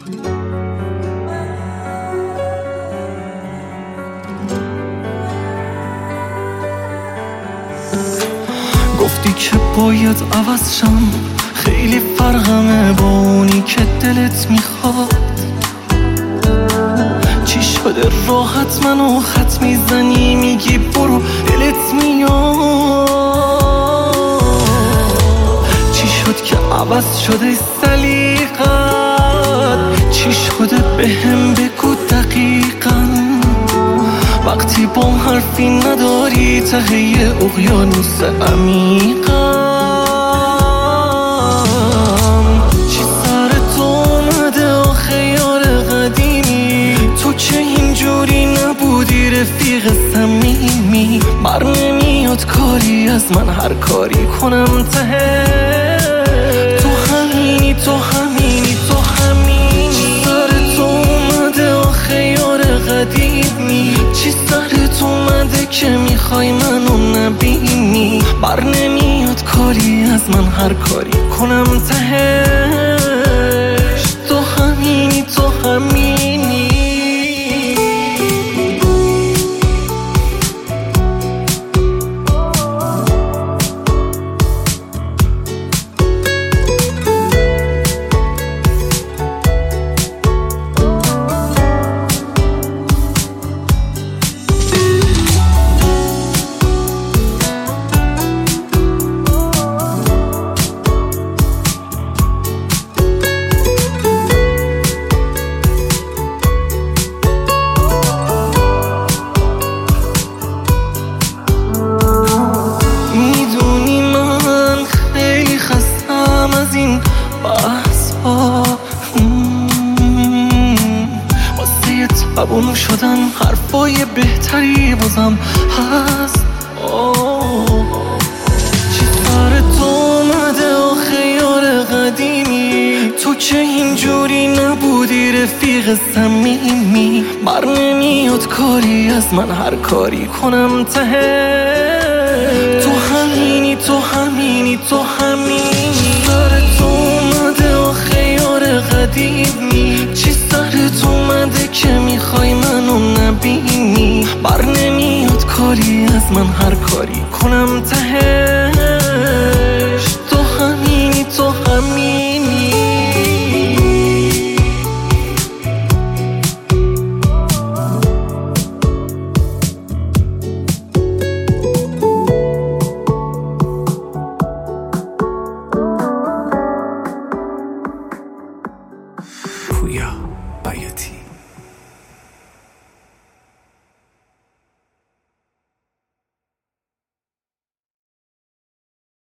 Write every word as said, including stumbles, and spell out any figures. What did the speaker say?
گفتی که باید عوض شم، خیلی فرقمه با اونی که دلت میخواد. چی شده راحت منو خط میزنی، میگی برو دلت میاد. چی شد که عوض شده سلیقت، چی شده بهم بگو دقیقاً. وقتی با حرفی نداری ته یه اقیانوس عمیقم. چی سر تو اومده آخه یار قدیمی، تو که اینجوری نبودی رفیق صمیمی. بر نمیاد کاری از من هر کاری کنم ته تو همینی تو همینی تو همینی. چی سر تو اومده آخه یار قدیمی، چی سرت اومده که میخوای منو نبینی. بر نمیاد کاری از من هر کاری کنم تهش تو همینی تو همینی. قبول شدن حرفای بهتری بازم هست. چی سر تو اومده آخه یار قدیمی، تو که اینجوری نبودی رفیق صمیمی. بر نمیاد کاری از من هر کاری کنم ته تو همینی تو همینی تو همینی. سر تو اومده آخه یار قدیمی، چی سرت اومده که میخوای منو نبینی. بر نمیاد کاری از من هر کاری کنم تهش تو همینی تو همینی. پویا بیاتی.